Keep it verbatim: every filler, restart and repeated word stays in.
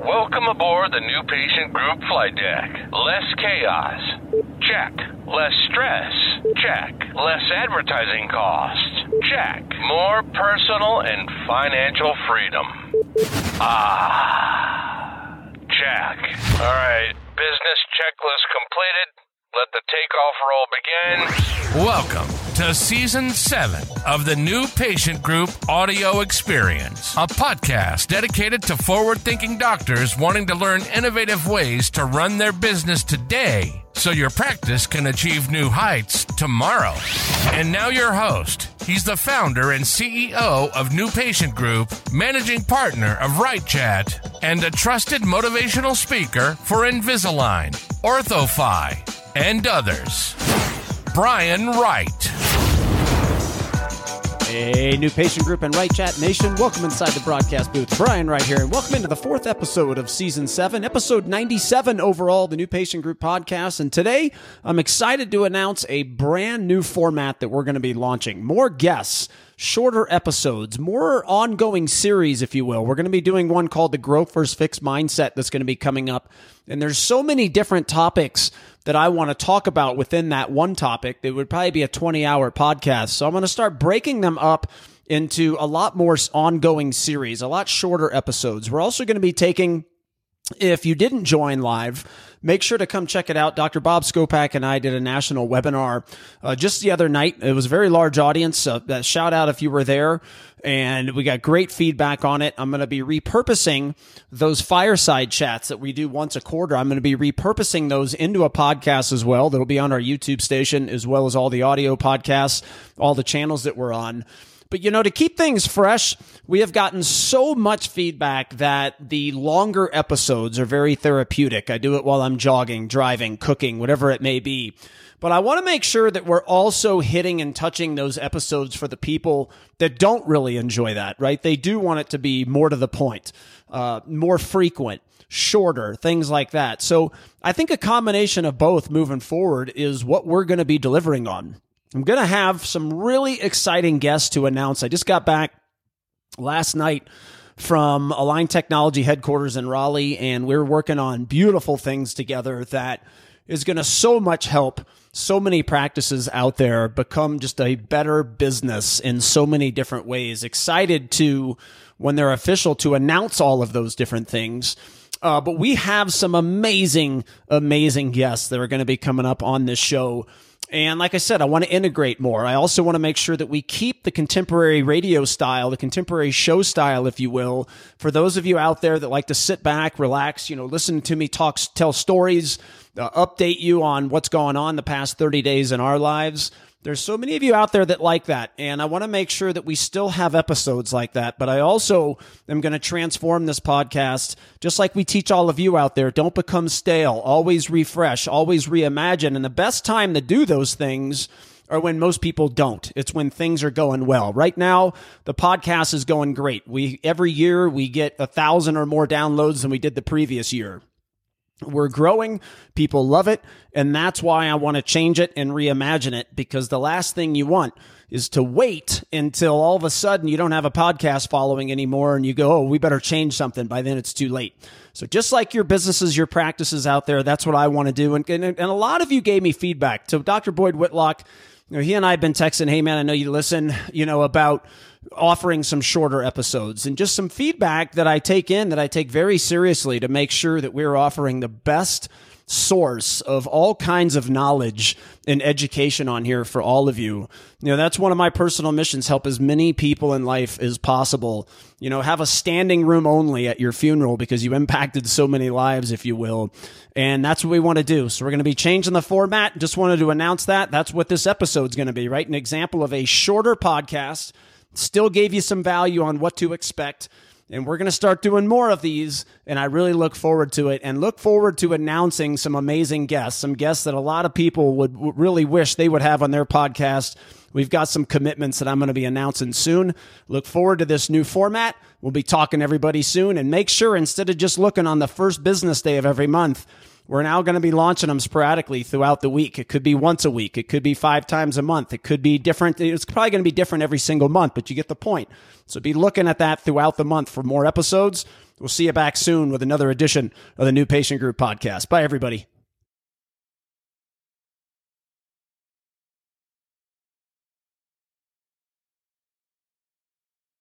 Welcome aboard the New Patient Group flight deck. Less chaos. Check. Less stress. Check. Less advertising costs. Check. More personal and financial freedom. Ah. Check. All right. Business checklist completed. Let the takeoff roll begin. Welcome to Season seven of the New Patient Group Audio Experience, a podcast dedicated to forward-thinking doctors wanting to learn innovative ways to run their business today so your practice can achieve new heights tomorrow. And now your host. He's the founder and C E O of New Patient Group, managing partner of RightChat, and a trusted motivational speaker for Invisalign, OrthoFi, and others. Brian Wright. Hey, New Patient Group and RightChat Nation, welcome inside the broadcast booth. Brian Wright here, and welcome into the fourth episode of Season seven, episode ninety-seven overall, the New Patient Group podcast. And today, I'm excited to announce a brand new format that we're going to be launching. More guests, shorter episodes, more ongoing series, if you will. We're going to be doing one called the Grow First Fix Mindset that's going to be coming up. And there's so many different topics that I want to talk about within that one topic. It would probably be a twenty-hour podcast. So I'm going to start breaking them up into a lot more ongoing series, a lot shorter episodes. We're also going to be taking, if you didn't join live, make sure to come check it out. Doctor Bob Skopak and I did a national webinar uh, just the other night. It was a very large audience. Uh, that shout out if you were there. And we got great feedback on it. I'm going to be repurposing those fireside chats that we do once a quarter. I'm going to be repurposing those into a podcast as well. That'll be on our YouTube station, as well as all the audio podcasts, all the channels that we're on. But, you know, to keep things fresh, we have gotten so much feedback that the longer episodes are very therapeutic. I do it while I'm jogging, driving, cooking, whatever it may be. But I want to make sure that we're also hitting and touching those episodes for the people that don't really enjoy that, right? They do want it to be more to the point, uh, more frequent, shorter, things like that. So I think a combination of both moving forward is what we're going to be delivering on. I'm going to have some really exciting guests to announce. I just got back last night from Align Technology headquarters in Raleigh, and we're working on beautiful things together that is going to so much help so many practices out there become just a better business in so many different ways. Excited to, when they're official, to announce all of those different things. Uh, but we have some amazing, amazing guests that are going to be coming up on this show. And like I said, I want to integrate more. I also want to make sure that we keep the contemporary radio style, the contemporary show style, if you will, for those of you out there that like to sit back, relax, you know, listen to me talk, tell stories, uh, update you on what's going on the past thirty days in our lives. There's so many of you out there that like that, and I want to make sure that we still have episodes like that, but I also am going to transform this podcast, just like we teach all of you out there. Don't become stale. Always refresh. Always reimagine, and the best time to do those things are when most people don't. It's when things are going well. Right now, the podcast is going great. We every year, we get a thousand or more downloads than we did the previous year. We're growing. People love it. And that's why I want to change it and reimagine it, because the last thing you want is to wait until all of a sudden you don't have a podcast following anymore and you go, oh, we better change something. By then it's too late. So just like your businesses, your practices out there, that's what I want to do. And, and, and a lot of you gave me feedback. So Doctor Boyd Whitlock, you know, he and I have been texting, hey man, I know you listen, you know, about offering some shorter episodes, and just some feedback that I take in, that I take very seriously to make sure that we're offering the best source of all kinds of knowledge and education on here for all of you. You know, that's one of my personal missions, help as many people in life as possible. You know, have a standing room only at your funeral because you impacted so many lives, if you will. And that's what we want to do. So we're going to be changing the format. Just wanted to announce that. That's what this episode's going to be, right? An example of a shorter podcast. Still gave you some value on what to expect. And we're going to start doing more of these, and I really look forward to it, and look forward to announcing some amazing guests, some guests that a lot of people would really wish they would have on their podcast. We've got some commitments that I'm going to be announcing soon. Look forward to this new format. We'll be talking to everybody soon, and make sure, instead of just looking on the first business day of every month, we're now going to be launching them sporadically throughout the week. It could be once a week. It could be five times a month. It could be different. It's probably going to be different every single month, but you get the point. So be looking at that throughout the month for more episodes. We'll see you back soon with another edition of the New Patient Group podcast. Bye, everybody.